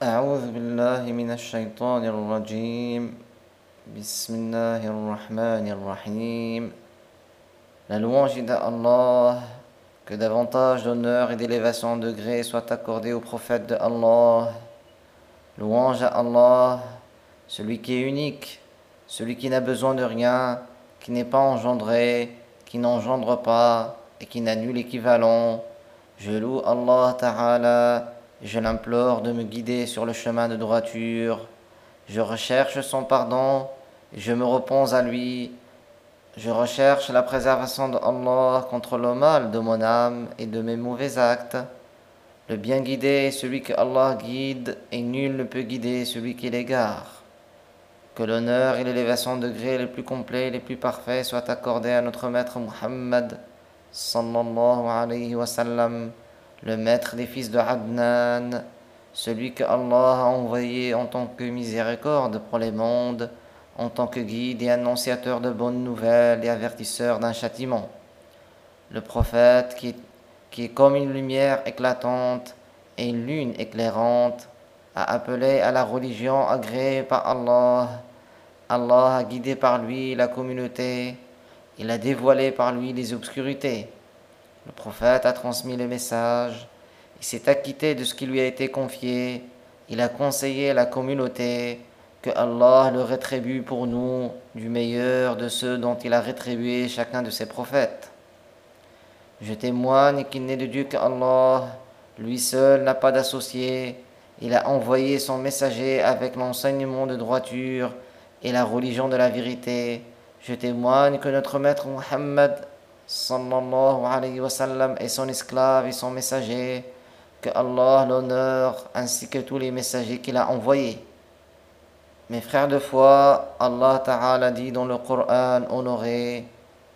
أعوذ بالله من الشيطان الرجيم بسم الله الرحمن الرحيم. La louange est d'Allah, que davantage d'honneur et d'élévation en degré soit accordé au prophète de Allah. Louange à Allah, celui qui est unique, celui qui n'a besoin de rien, qui n'est pas engendré, qui n'engendre pas et qui n'a nul équivalent. Je loue Allah Ta'ala et je l'implore de me guider sur le chemin de droiture. Je recherche son pardon et je me repens à lui. Je recherche la préservation de Allah contre le mal de mon âme et de mes mauvais actes. Le bien guidé est celui que Allah guide et nul ne peut guider celui qui l'égare. Que l'honneur et l'élévation de degré les plus complets et les plus parfaits soient accordés à notre maître Muhammad sallallahu alayhi wa sallam, le maître des fils de Adnan, celui que Allah a envoyé en tant que miséricorde pour les mondes, en tant que guide et annonciateur de bonnes nouvelles et avertisseur d'un châtiment. Le prophète qui est comme une lumière éclatante et une lune éclairante, a appelé à la religion agréée par Allah. Allah a guidé par lui la communauté, il a dévoilé par lui les obscurités. Le prophète a transmis le message, il s'est acquitté de ce qui lui a été confié, il a conseillé la communauté, que Allah le rétribue pour nous du meilleur de ceux dont il a rétribué chacun de ses prophètes. Je témoigne qu'il n'est de Dieu qu'Allah, lui seul n'a pas d'associé, il a envoyé son messager avec l'enseignement de droiture et la religion de la vérité. Je témoigne que notre maître Muhammad sallallahu alayhi wa sallam est son esclave et son messager, que Allah l'honneur ainsi que tous les messagers qu'il a envoyés. Mes frères de foi, Allah Ta'ala dit dans le Coran honoré: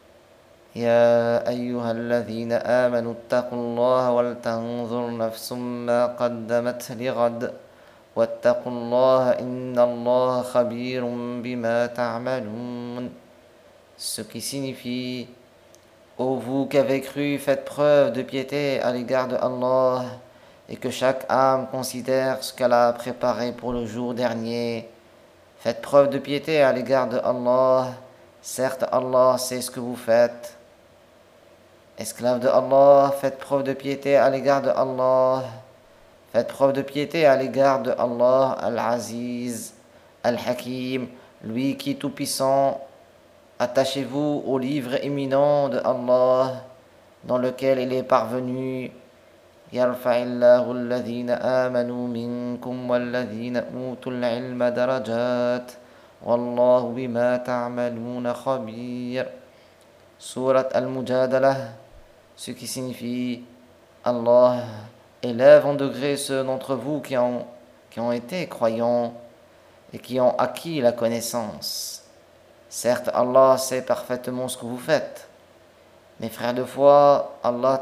يا أيها الذين آمنوا اتقوا الله ولتنظر نفس ما قدمت لغد واتقوا الله إن الله خبير بما تعملون. Ce qui signifie: ô vous qui avez cru, faites preuve de piété à l'égard de Allah et que chaque âme considère ce qu'elle a préparé pour le jour dernier. Faites preuve de piété à l'égard de Allah. Certes, Allah sait ce que vous faites. Esclaves de Allah, faites preuve de piété à l'égard de Allah. Faites preuve de piété à l'égard de Allah Al-Aziz, Al-Hakim, lui qui est tout-puissant. Attachez-vous au livre éminent de Allah, dans lequel il est parvenu: يرفع الله الذين آمنوا منكم والذين أوتوا العلم درجات والله بما تعملون خبير. Surat Al-Mujadalah, ce qui signifie: Allah élève en degré ceux d'entre vous qui ont été croyants et qui ont acquis la connaissance. Certes, Allah sait parfaitement ce que vous faites. Mes frères de foi, Allah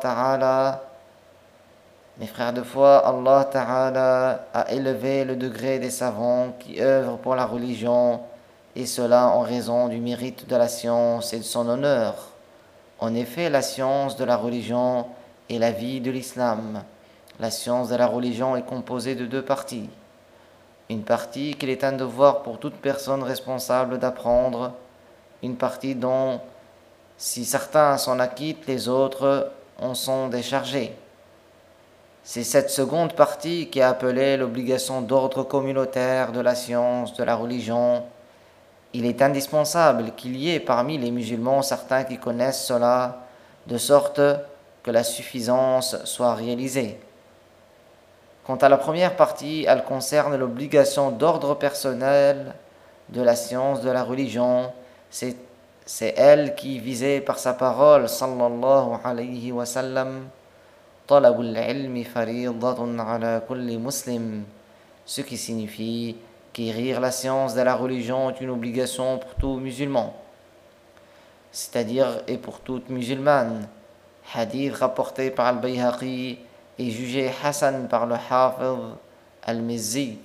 Ta'ala a élevé le degré des savants qui œuvrent pour la religion, et cela en raison du mérite de la science et de son honneur. En effet, la science de la religion est la vie de l'islam. La science de la religion est composée de deux parties. Une partie qu'il est un devoir pour toute personne responsable d'apprendre, une partie dont, si certains s'en acquittent, les autres en sont déchargés. C'est cette seconde partie qui est appelée l'obligation d'ordre communautaire de la science de la religion. Il est indispensable qu'il y ait parmi les musulmans certains qui connaissent cela, de sorte que la suffisance soit réalisée. Quant à la première partie, elle concerne l'obligation d'ordre personnel de la science de la religion. C'est elle qui, visée par sa parole, sallallahu alayhi wa sallam, talabul ilmi faridatun ala kulli muslim, ce qui signifie qu'acquérir la science de la religion est une obligation pour tout musulman, c'est-à-dire et pour toute musulmane. Hadith rapporté par Al-Bayhaqi et jugé Hassan par le Hafiz Al-Mizzi.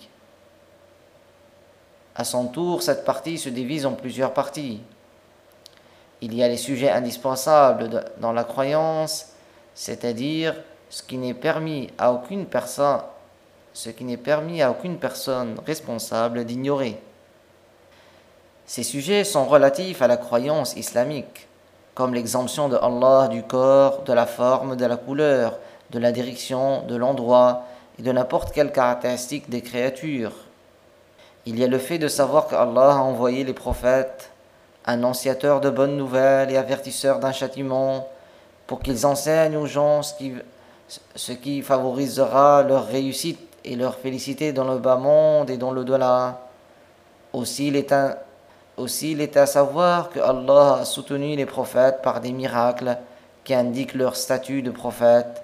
À son tour, cette partie se divise en plusieurs parties. Il y a les sujets indispensables dans la croyance, c'est-à-dire ce qui n'est permis à aucune personne ce qui n'est permis à aucune personne responsable d'ignorer. Ces sujets sont relatifs à la croyance islamique, comme l'exemption de Allah du corps, de la forme, de la couleur, de la direction, de l'endroit et de n'importe quelle caractéristique des créatures. Il y a le fait de savoir qu'Allah a envoyé les prophètes, annonciateurs de bonnes nouvelles et avertisseurs d'un châtiment, pour qu'ils enseignent aux gens ce qui favorisera leur réussite et leur félicité dans le bas monde et dans l'au-delà. Aussi, il est à savoir que Allah a soutenu les prophètes par des miracles qui indiquent leur statut de prophète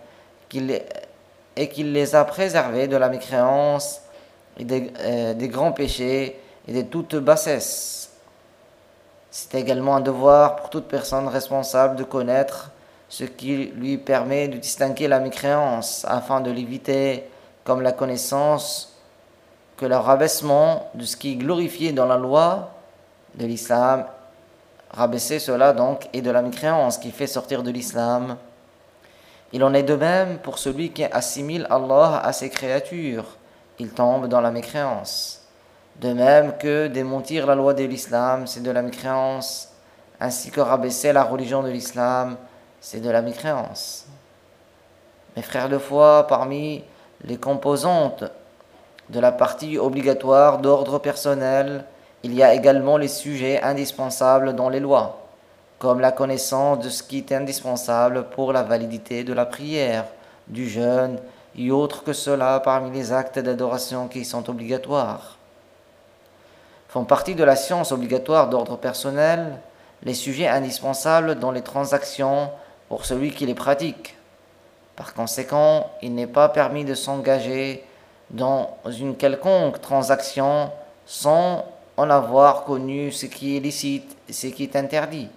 et qu'il les a préservés de la mécréance et des grands péchés et de toute bassesse. C'est également un devoir pour toute personne responsable de connaître ce qui lui permet de distinguer la mécréance afin de l'éviter, comme la connaissance que le rabaissement de ce qui est glorifié dans la loi de l'islam, rabaisser cela donc, est de la mécréance qui fait sortir de l'islam. Il en est de même pour celui qui assimile Allah à ses créatures, il tombe dans la mécréance. De même que démentir la loi de l'islam, c'est de la mécréance, ainsi que rabaisser la religion de l'islam, c'est de la mécréance. Mes frères de foi, parmi les composantes de la partie obligatoire d'ordre personnel, il y a également les sujets indispensables dans les lois, comme la connaissance de ce qui est indispensable pour la validité de la prière, du jeûne et autres que cela parmi les actes d'adoration qui sont obligatoires. Font partie de la science obligatoire d'ordre personnel les sujets indispensables dans les transactions pour celui qui les pratique. Par conséquent, il n'est pas permis de s'engager dans une quelconque transaction sans en avoir connu ce qui est licite et ce qui est interdit.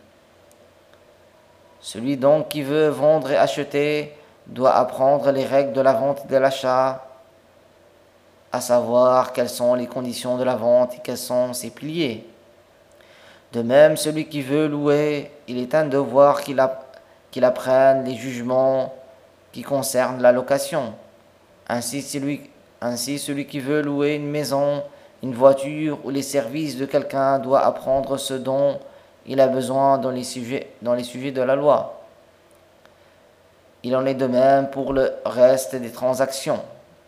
Celui donc qui veut vendre et acheter doit apprendre les règles de la vente et de l'achat, à savoir quelles sont les conditions de la vente et quels sont ses piliers. De même, celui qui veut louer, il est un devoir qu'il apprenne les jugements qui concernent la location. Ainsi, celui qui veut louer une maison, une voiture ou les services de quelqu'un doit apprendre ce dont il a besoin dans les sujets de la loi. Il en est de même pour le reste des transactions.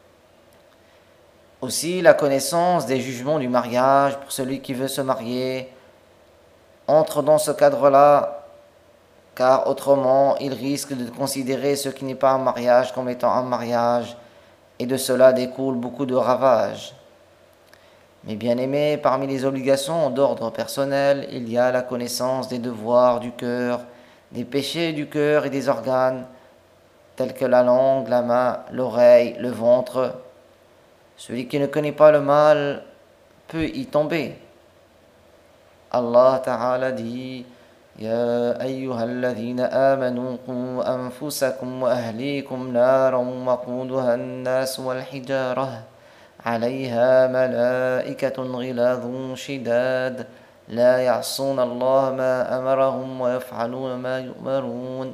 Aussi, la connaissance des jugements du mariage pour celui qui veut se marier entre dans ce cadre-là, car autrement, il risque de considérer ce qui n'est pas un mariage comme étant un mariage, et de cela découle beaucoup de ravages. Mais bien aimés, parmi les obligations d'ordre personnel, il y a la connaissance des devoirs du cœur, des péchés du cœur et des organes, tels que la langue, la main, l'oreille, le ventre. Celui qui ne connaît pas le mal peut y tomber. Allah Ta'ala dit: Ya ayyuhalladhina amanu qu anfusakum wa ahlikum naran waquduha an-nas wal hijarah عليها ملائكة غلاظ شداد لا يعصون الله ما أمرهم ويفعلون ما يؤمرون.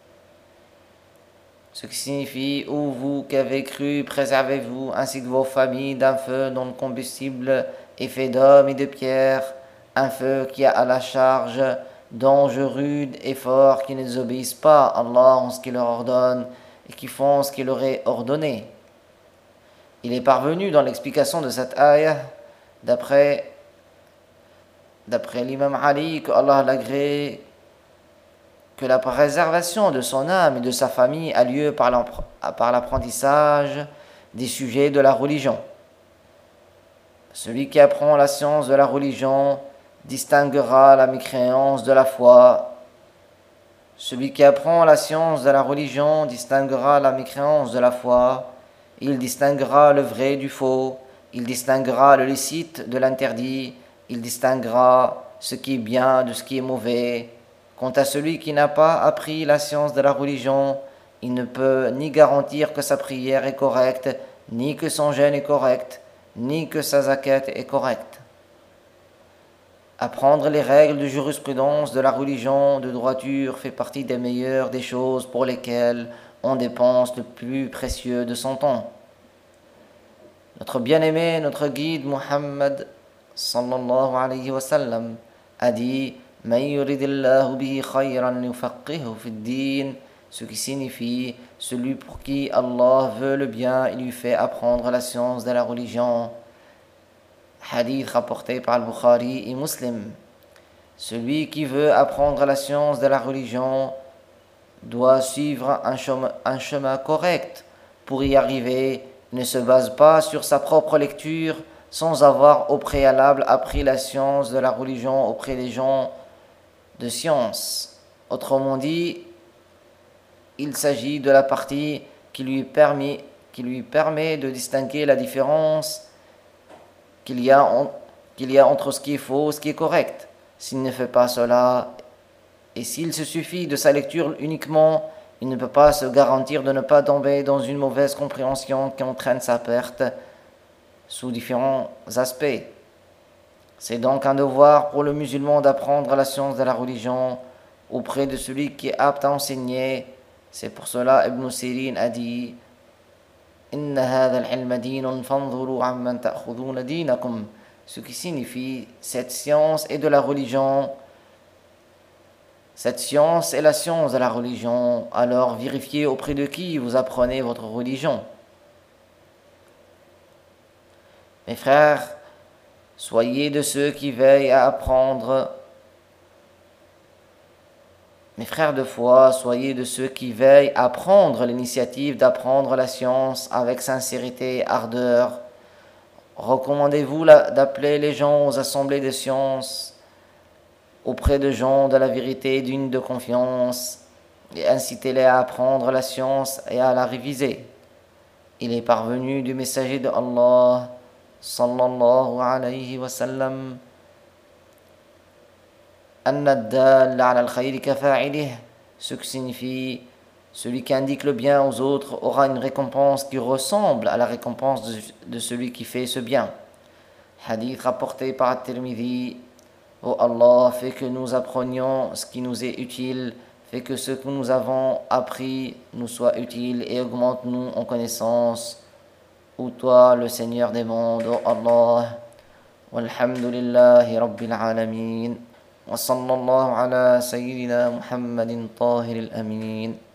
Ce qui signifie: ô vous qui avez cru, préservez-vous ainsi que vos familles d'un feu dont le combustible est fait d'hommes et de pierres, un feu qui a à la charge d'anges rudes et forts qui ne désobéissent pas à Allah en ce qu'il leur ordonne et qui font ce qu'il leur est ordonné. Il est parvenu dans l'explication de cette ayah, d'après l'imam Ali, que Allah l'agrée, que la préservation de son âme et de sa famille a lieu par l'apprentissage des sujets de la religion. Celui qui apprend la science de la religion distinguera la mécréance de la foi. Celui qui apprend la science de la religion distinguera la mécréance de la foi. Il distinguera le vrai du faux, il distinguera le licite de l'interdit, il distinguera ce qui est bien de ce qui est mauvais. Quant à celui qui n'a pas appris la science de la religion, il ne peut ni garantir que sa prière est correcte, ni que son jeûne est correct, ni que sa zakat est correcte. Apprendre les règles de jurisprudence de la religion de droiture fait partie des meilleures des choses pour lesquelles on dépense le plus précieux de son temps. Notre bien-aimé, notre guide Muhammad sallallahu alayhi wa sallam a dit Man yuridillahu bihi khayran yufaqihu fid din, ce qui signifie celui pour qui Allah veut le bien, il lui fait apprendre la science de la religion. Hadith rapporté par Al-Bukhari et Muslim. Celui qui veut apprendre la science de la religion doit suivre un chemin correct. Pour y arriver, il ne se base pas sur sa propre lecture sans avoir au préalable appris la science de la religion auprès des gens de science. Autrement dit, il s'agit de la partie qui lui permet de distinguer la différence qu'il y a entre ce qui est faux et ce qui est correct. S'il ne fait pas cela, et s'il se suffit de sa lecture uniquement, il ne peut pas se garantir de ne pas tomber dans une mauvaise compréhension qui entraîne sa perte sous différents aspects. C'est donc un devoir pour le musulman d'apprendre la science de la religion auprès de celui qui est apte à enseigner. C'est pour cela Ibn Sirin a dit Inna hadha al-ilma dinun fanzuru amman ta'khuduna dinakum, ce qui signifie cette science est de la religion. Cette science est la science de la religion, alors vérifiez auprès de qui vous apprenez votre religion. Mes frères, soyez de ceux qui veillent à apprendre. Mes frères de foi, soyez de ceux qui veillent à prendre l'initiative d'apprendre la science avec sincérité et ardeur. Recommandez-vous d'appeler les gens aux assemblées de science auprès de gens de la vérité dignes de confiance et incitez-les à apprendre la science et à la réviser. Il est parvenu du messager de Allah sallallahu alayhi wa sallam ce qui signifie celui qui indique le bien aux autres aura une récompense qui ressemble à la récompense de celui qui fait ce bien. Hadith rapporté par At-Tirmidhi. Oh Allah, fais que nous apprenions ce qui nous est utile, fais que ce que nous avons appris nous soit utile et augmente-nous en connaissance. Ô toi, le Seigneur des mondes, oh Allah. Walhamdulillahi Rabbil Alamin. Wa sallallahu ala Sayyidina Muhammadin Tahir al-Amin.